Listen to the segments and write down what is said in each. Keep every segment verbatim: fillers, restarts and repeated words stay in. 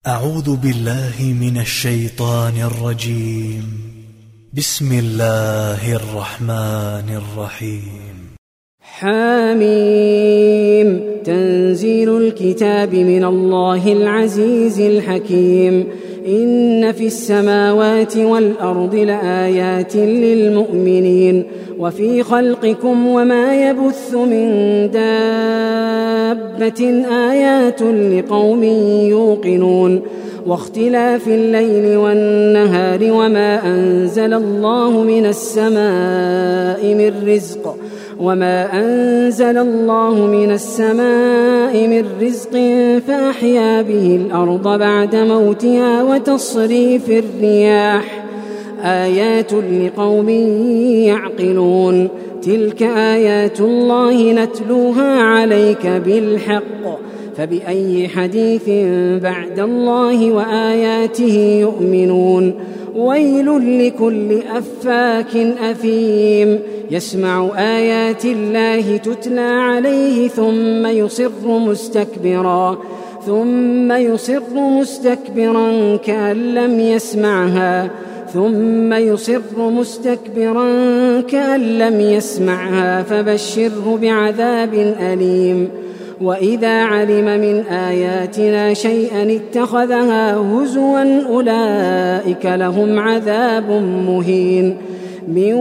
أعوذ بالله من الشيطان الرجيم. بسم الله الرحمن الرحيم. حاميم. تنزيل الكتاب من الله العزيز الحكيم. إن في السماوات والأرض لآيات للمؤمنين وفي خلقكم وما يبث من دابة آيات لقوم يوقنون واختلاف الليل والنهار وما أنزل الله من السماء من رزق وما أنزل الله من السماء من رزق فأحيا به الأرض بعد موتها وتصريف الرياح آيات لقوم يعقلون. تلك آيات الله نتلوها عليك بالحق فبأي حديث بعد الله وآياته يؤمنون. ويل لكل أفاك أثيم يسمع آيات الله تتلى عليه ثم يصر مستكبرا ثم يصر مستكبرا كأن لم يسمعها ثم يصر مستكبرا كأن لم يسمعها فبشره بعذاب أليم. وإذا علم من آياتنا شيئا اتخذها هزوا أولئك لهم عذاب مهين من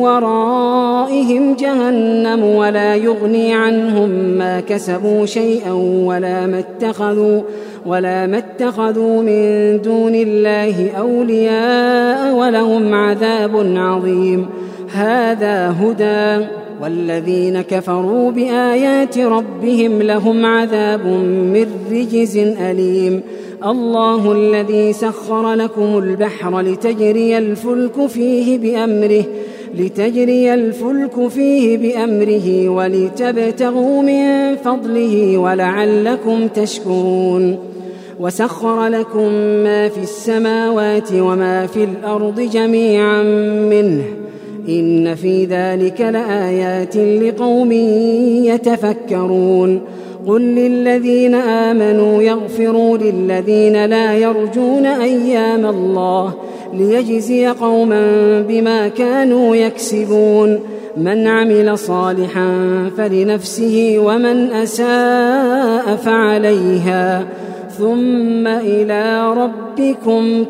ورائهم جهنم ولا يغني عنهم ما كسبوا شيئا ولا ما اتخذوا ولا ما اتخذوا من دون الله أولياء ولهم عذاب عظيم. هذا هدى والذين كفروا بآيات ربهم لهم عذاب من رجز أليم. الله الذي سخر لكم البحر لتجري الفلك فيه بأمره لتجري الفلك فيه بأمره ولتبتغوا من فضله ولعلكم تشكرون. وسخر لكم ما في السماوات وما في الأرض جميعا منه إن في ذلك لآيات لقوم يتفكرون. قل للذين آمنوا يغفروا للذين لا يرجون أيام الله ليجزي قوما بما كانوا يكسبون. من عمل صالحا فلنفسه ومن أساء فعليها ثم إلى ربكم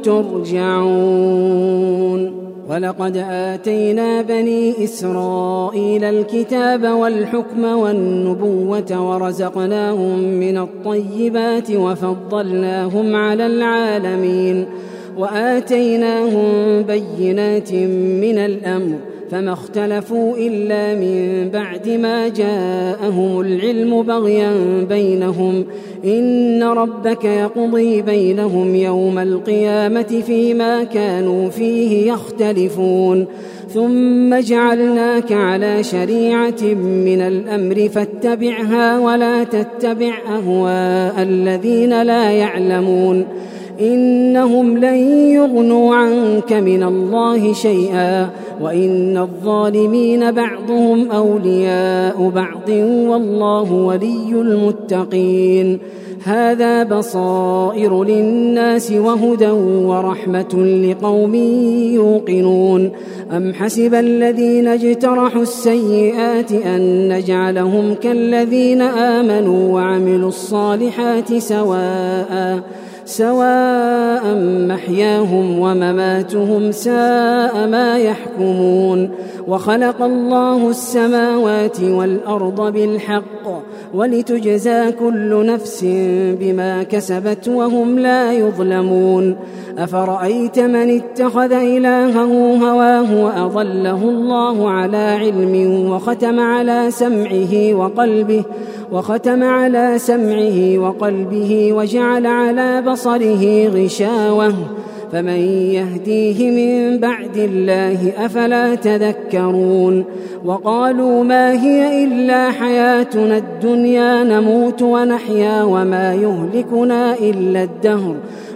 ترجعون. ولقد آتينا بني إسرائيل الكتاب والحكم والنبوة ورزقناهم من الطيبات وفضلناهم على العالمين وآتيناهم بينات من الأمر فما اختلفوا إلا من بعد ما جاءهم العلم بغيا بينهم إن ربك يقضي بينهم يوم القيامة فيما كانوا فيه يختلفون. ثم جعلناك على شريعة من الأمر فاتبعها ولا تتبع أهواء الذين لا يعلمون إنهم لن يغنوا عنك من الله شيئا وإن الظالمين بعضهم أولياء بعض والله ولي المتقين. هذا بصائر للناس وهدى ورحمة لقوم يوقنون. أم حسب الذين اجترحوا السيئات أن نجعلهم كالذين آمنوا وعملوا الصالحات سواء سواء محياهم ومماتهم ساء ما يحكمون. وخلق الله السماوات والأرض بالحق ولتجزى كل نفس بما كسبت وهم لا يظلمون. أفرأيت من اتخذ إلهه هواه وأضله الله على علم وختم على سمعه وقلبه وختم على سمعه وقلبه وجعل على بصره غشاوة فمن يهديه من بعد الله أفلا تذكرون. وقالوا ما هي إلا حياتنا الدنيا نموت ونحيا وما يهلكنا إلا الدهر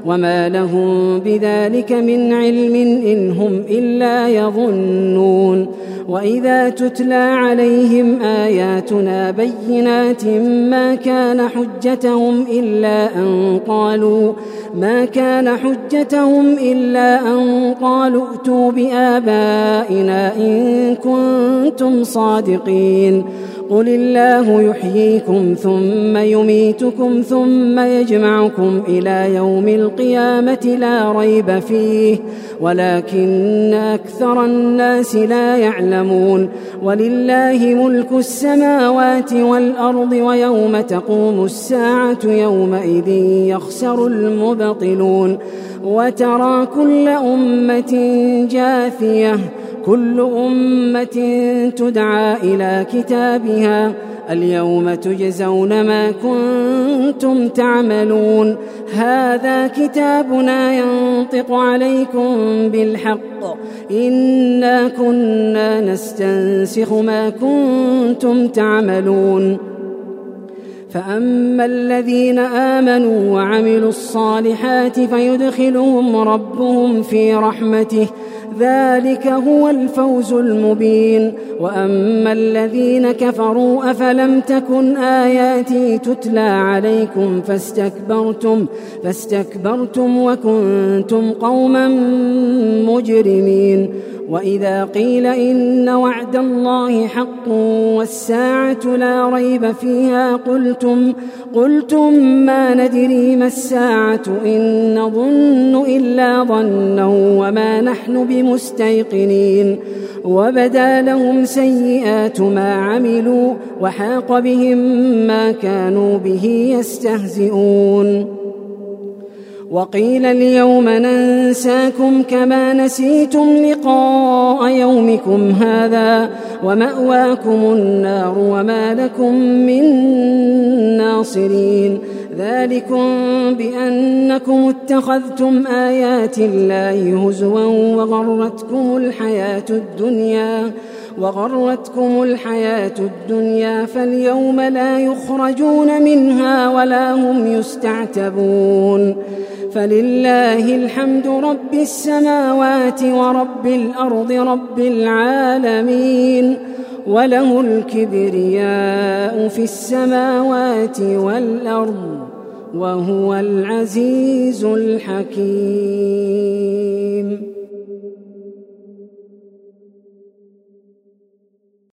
وما لهم بذلك من علم إن هم إلا يظنون. وإذا تتلى عليهم آياتنا بينات ما كان حجتهم إلا أن قالوا ما كان حجتهم إلا أن قالوا ائتوا بآبائنا إن كنتم صادقين. قل الله يحييكم ثم يميتكم ثم يجمعكم إلى يوم القيامة لا ريب فيه ولكن أكثر الناس لا يعلمون. ولله ملك السماوات والأرض ويوم تقوم الساعة يومئذ يخسر المبطلون. وترى كل أمة جاثية كل أمة تدعى إلى كتابها اليوم تجزون ما كنتم تعملون. هذا كتابنا ينطق عليكم بالحق إنا كنا نستنسخ ما كنتم تعملون. فأما الذين آمنوا وعملوا الصالحات فيدخلهم ربهم في رحمته ذلك هو الفوز المبين. وأما الذين كفروا أفلم تكن آياتي تتلى عليكم فاستكبرتم, فاستكبرتم وكنتم قوما مجرمين. وإذا قيل إن وعد الله حق والساعة لا ريب فيها قلتم, قلتم ما ندري ما الساعة إن نظن إلا ظنا وما نحن بمستيقنين. وبدا لهم سيئات ما عملوا وحاق بهم ما كانوا به يستهزئون. وقيل اليوم ننساكم كما نسيتم لقاء يومكم هذا ومأواكم النار وما لكم من ناصرين. ذلكم بأنكم اتخذتم آيات الله هزوا وغرتكم الحياة الدنيا وغرتكم الحياة الدنيا فاليوم لا يخرجون منها ولا هم يستعتبون. فلله الحمد رب السماوات ورب الأرض رب العالمين وله الكبرياء في السماوات والأرض وهو العزيز الحكيم.